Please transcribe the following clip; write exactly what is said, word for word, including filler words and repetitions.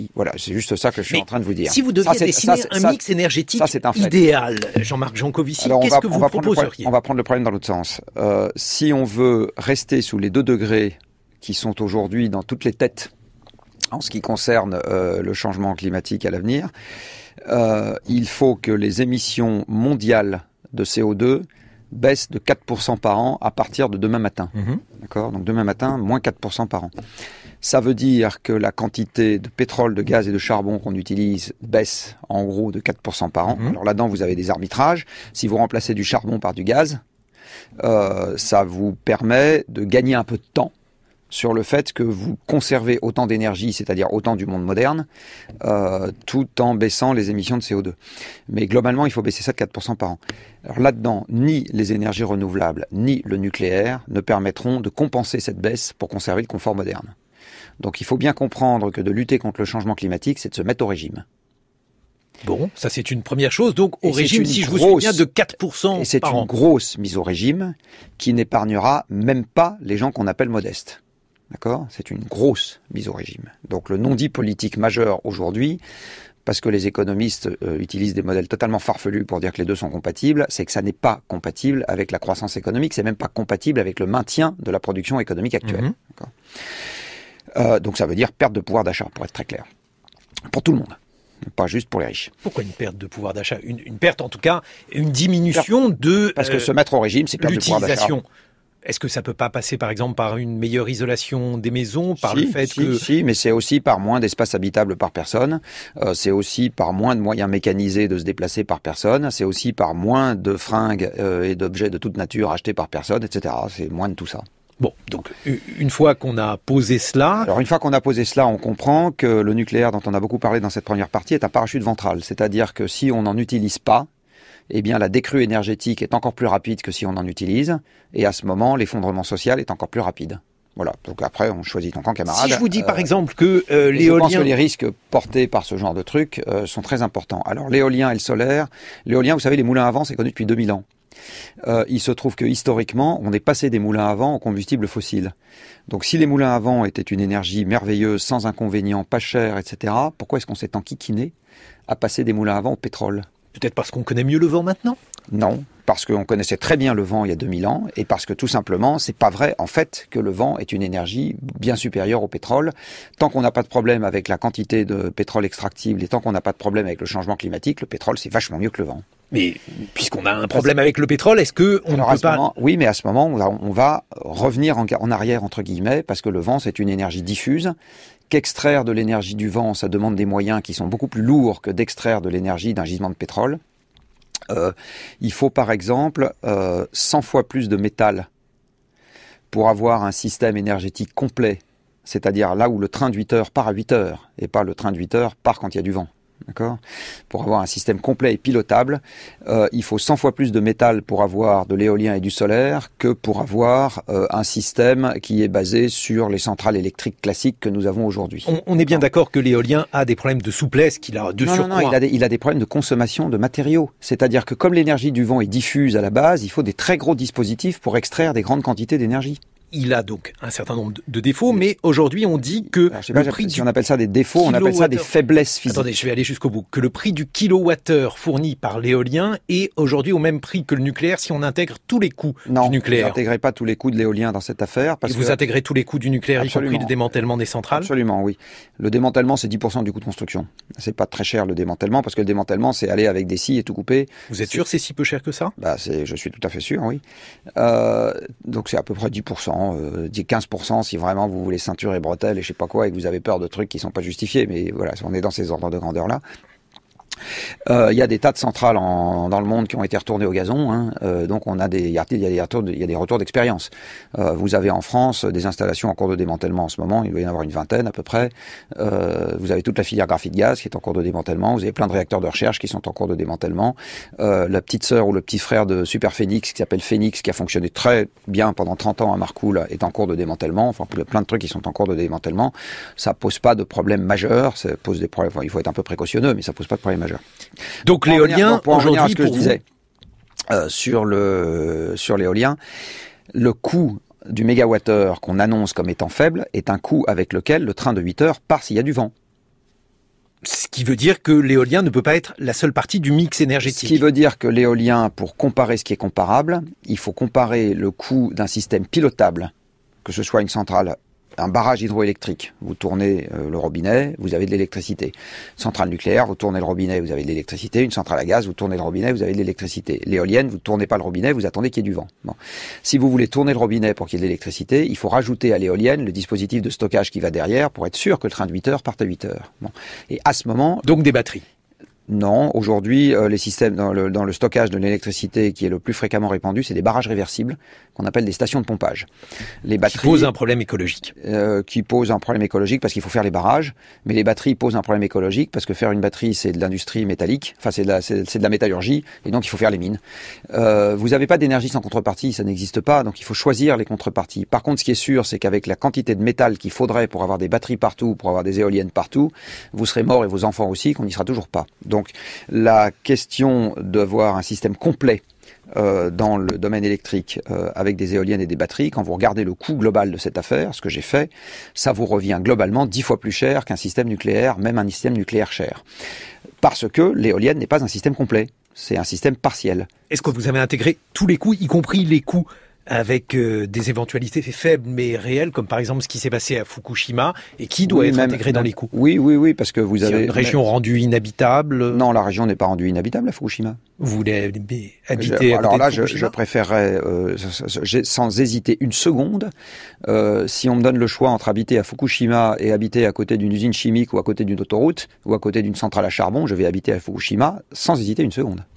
Voilà, c'est juste ça que je suis Mais en train de vous dire. Si vous deviez ça, dessiner ça, un ça, mix énergétique ça, c'est un fait. idéal, Jean-Marc Jancovici, Alors, qu'est-ce va, que vous proposeriez? On va prendre le problème dans l'autre sens. Euh, si on veut rester sous les deux degrés qui sont aujourd'hui dans toutes les têtes en ce qui concerne euh, le changement climatique à l'avenir, euh, il faut que les émissions mondiales de C O deux baissent de quatre pour cent par an à partir de demain matin. Mmh. D'accord ? Donc demain matin, moins quatre pour cent par an. Ça veut dire que la quantité de pétrole, de gaz et de charbon qu'on utilise baisse en gros de quatre pour cent par an. Mmh. Alors là-dedans, vous avez des arbitrages. Si vous remplacez du charbon par du gaz, euh, ça vous permet de gagner un peu de temps sur le fait que vous conservez autant d'énergie, c'est-à-dire autant du monde moderne, euh, tout en baissant les émissions de C O deux. Mais globalement, il faut baisser ça de quatre pour cent par an. Alors là-dedans, ni les énergies renouvelables, ni le nucléaire ne permettront de compenser cette baisse pour conserver le confort moderne. Donc il faut bien comprendre que de lutter contre le changement climatique, c'est de se mettre au régime. Bon, ça c'est une première chose. Donc au et régime, si grosse, je vous suis bien, de quatre pour cent et c'est par une an. grosse mise au régime qui n'épargnera même pas les gens qu'on appelle modestes. D'accord ? C'est une grosse mise au régime. Donc le non-dit politique majeur aujourd'hui, parce que les économistes euh, utilisent des modèles totalement farfelus pour dire que les deux sont compatibles, c'est que ça n'est pas compatible avec la croissance économique, c'est même pas compatible avec le maintien de la production économique actuelle. Mmh. D'accord ? Euh, donc ça veut dire perte de pouvoir d'achat, pour être très clair. Pour tout le monde, pas juste pour les riches. Pourquoi une perte de pouvoir d'achat ? une, une perte en tout cas, une diminution de... Parce que euh, se mettre au régime, c'est perte de pouvoir d'achat. Est-ce que ça ne peut pas passer, par exemple, par une meilleure isolation des maisons, par si, le fait si, que... Si, mais c'est aussi par moins d'espace habitable par personne, euh, c'est aussi par moins de moyens mécanisés de se déplacer par personne, c'est aussi par moins de fringues euh, et d'objets de toute nature achetés par personne, et cetera. C'est moins de tout ça. Bon, donc une fois qu'on a posé cela... Alors une fois qu'on a posé cela, on comprend que le nucléaire dont on a beaucoup parlé dans cette première partie est un parachute ventral. C'est-à-dire que si on n'en utilise pas, eh bien la décrue énergétique est encore plus rapide que si on en utilise, et à ce moment, l'effondrement social est encore plus rapide. Voilà, donc après, on choisit ton camp, camarade. Si je vous dis euh, par exemple que euh, l'éolien... Je pense que les risques portés par ce genre de trucs euh, sont très importants. Alors l'éolien et le solaire, l'éolien, vous savez, les moulins à vent, c'est connu depuis deux mille ans. Euh, il se trouve que historiquement, on est passé des moulins à vent au combustible fossile. Donc si les moulins à vent étaient une énergie merveilleuse, sans inconvénients, pas chère, et cetera, pourquoi est-ce qu'on s'est enquiquiné à passer des moulins à vent au pétrole ? Peut-être parce qu'on connaît mieux le vent maintenant ? Non, parce qu'on connaissait très bien le vent il y a deux mille ans, et parce que tout simplement, c'est pas vrai en fait que le vent est une énergie bien supérieure au pétrole. Tant qu'on n'a pas de problème avec la quantité de pétrole extractible, et tant qu'on n'a pas de problème avec le changement climatique, le pétrole c'est vachement mieux que le vent. Mais puisqu'on a un problème avec le pétrole, est-ce que on Alors ne peut pas... Moment, oui, mais à ce moment, on va, on va revenir en, en arrière, entre guillemets, parce que le vent, c'est une énergie diffuse, qu'extraire de l'énergie du vent, ça demande des moyens qui sont beaucoup plus lourds que d'extraire de l'énergie d'un gisement de pétrole. Euh, il faut par exemple euh, cent fois plus de métal pour avoir un système énergétique complet, c'est-à-dire là où le train de huit heures part à huit heures, et pas le train de huit heures part quand il y a du vent. D'accord ? Pour avoir un système complet et pilotable, euh, il faut cent fois plus de métal pour avoir de l'éolien et du solaire que pour avoir euh, un système qui est basé sur les centrales électriques classiques que nous avons aujourd'hui. On, on est bien d'accord que l'éolien a des problèmes de souplesse, qu'il a de non, surcroît. Non, non, il a, des, il a des problèmes de consommation de matériaux. C'est-à-dire que comme l'énergie du vent est diffuse à la base, il faut des très gros dispositifs pour extraire des grandes quantités d'énergie. Il a donc un certain nombre de défauts, mais aujourd'hui on dit que Alors, je sais pas, le prix si du on appelle ça des défauts, on appelle ça des faiblesses physiques. Attendez, je vais aller jusqu'au bout. Que le prix du kilowattheure fourni par l'éolien est aujourd'hui au même prix que le nucléaire si on intègre tous les coûts non, du nucléaire. Non, vous n'intégrez pas tous les coûts de l'éolien dans cette affaire. Parce Et vous que... intégrez tous les coûts du nucléaire, Absolument. Y compris le démantèlement des centrales ? Absolument, oui. Le démantèlement, c'est dix pour cent du coût de construction. C'est pas très cher le démantèlement, parce que le démantèlement, c'est aller avec des scies et tout couper. Vous êtes sûr c'est si peu cher que ça ? Bah, c'est, je suis tout à fait sûr, oui. Euh, donc c'est à peu près dix pour cent, euh, quinze pour cent si vraiment vous voulez ceinture et bretelles et je sais pas quoi et que vous avez peur de trucs qui sont pas justifiés, mais voilà, on est dans ces ordres de grandeur-là. Il euh, y a des tas de centrales en, dans le monde qui ont été retournées au gazon, hein, euh, donc on a des, il y a des retours, il y a des retours d'expérience. Euh, vous avez en France des installations en cours de démantèlement en ce moment, il doit y en avoir une vingtaine à peu près. Euh, vous avez toute la filière graphite gaz qui est en cours de démantèlement. Vous avez plein de réacteurs de recherche qui sont en cours de démantèlement. Euh, la petite sœur ou le petit frère de Super Phoenix qui s'appelle Phoenix, qui a fonctionné très bien pendant trente ans à Marcoule, est en cours de démantèlement. Enfin, il y a plein de trucs qui sont en cours de démantèlement. Ça pose pas de problème majeur. Ça pose des problèmes. Enfin, il faut être un peu précautionneux, mais ça pose pas de problème majeur. Donc pour l'éolien, pour aujourd'hui, à ce que je disais euh, sur le sur l'éolien, le coût du mégawattheure qu'on annonce comme étant faible est un coût avec lequel le train de huit heures part s'il y a du vent. Ce qui veut dire que l'éolien ne peut pas être la seule partie du mix énergétique. Ce qui veut dire que l'éolien, pour comparer ce qui est comparable, il faut comparer le coût d'un système pilotable, que ce soit une centrale, un barrage hydroélectrique, vous tournez euh, le robinet, vous avez de l'électricité. Centrale nucléaire, vous tournez le robinet, vous avez de l'électricité. Une centrale à gaz, vous tournez le robinet, vous avez de l'électricité. L'éolienne, vous ne tournez pas le robinet, vous attendez qu'il y ait du vent. Bon. Si vous voulez tourner le robinet pour qu'il y ait de l'électricité, il faut rajouter à l'éolienne le dispositif de stockage qui va derrière pour être sûr que le train de huit heures parte à huit heures. Bon. Et à ce moment... Donc des batteries. Non, aujourd'hui, euh, les systèmes dans le, dans le stockage de l'électricité qui est le plus fréquemment répandu, c'est des barrages réversibles qu'on appelle des stations de pompage. Les batteries qui posent un problème écologique. Euh, qui posent un problème écologique parce qu'il faut faire les barrages, mais les batteries posent un problème écologique parce que faire une batterie, c'est de l'industrie métallique, enfin c'est de la, c'est, c'est de la métallurgie, et donc il faut faire les mines. Euh, vous n'avez pas d'énergie sans contrepartie, ça n'existe pas, donc il faut choisir les contreparties. Par contre, ce qui est sûr, c'est qu'avec la quantité de métal qu'il faudrait pour avoir des batteries partout, pour avoir des éoliennes partout, vous serez morts et vos enfants aussi, qu'on n'y sera toujours pas. Donc la question d'avoir un système complet euh, dans le domaine électrique euh, avec des éoliennes et des batteries, quand vous regardez le coût global de cette affaire, ce que j'ai fait, ça vous revient globalement dix fois plus cher qu'un système nucléaire, même un système nucléaire cher. Parce que l'éolienne n'est pas un système complet, c'est un système partiel. Est-ce que vous avez intégré tous les coûts, y compris les coûts avec euh, des éventualités faibles mais réelles, comme par exemple ce qui s'est passé à Fukushima, et qui doit oui, être même, intégré même, dans les coûts? Oui, oui, oui, parce que vous C'est avez... une région même... rendue inhabitable? Non, la région n'est pas rendue inhabitable à Fukushima. Vous voulez habiter je, à Alors là, je, Fukushima? je préférerais, euh, sans hésiter une seconde, euh, si on me donne le choix entre habiter à Fukushima et habiter à côté d'une usine chimique ou à côté d'une autoroute ou à côté d'une centrale à charbon, je vais habiter à Fukushima sans hésiter une seconde.